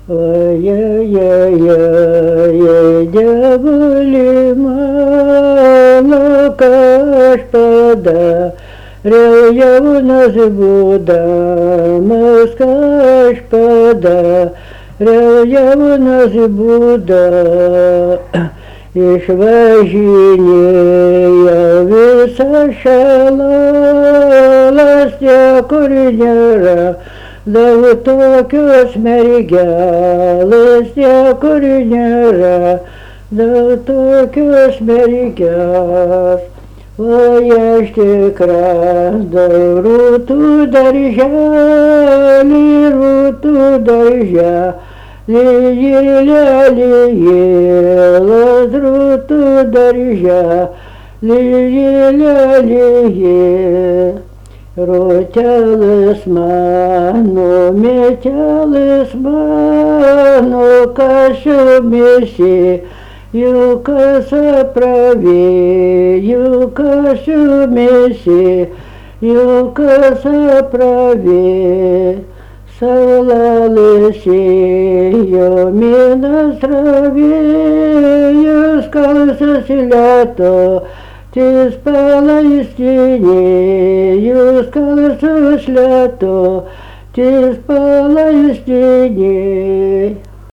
Ой-ой-ой-ой, дьяволи молока шпада, я у нас Буда, москва шпада, я у нас Буда, и шважине высошала ластя куренера. Да вот только смерья, листья куренера, да вот только смерья. Вояжьте крас, да руту доржа, ли руту доржа, ли-ли-ля-ли-е, руту доржа, ли-ли-ля-ли-е. Рутялысману, метялысману, кашу меси, юкаса праве, юкашу меси, юкаса праве. Савлалыси, юмина страве, юскался селято, ти спала истине, юскала слято, ти спала истине.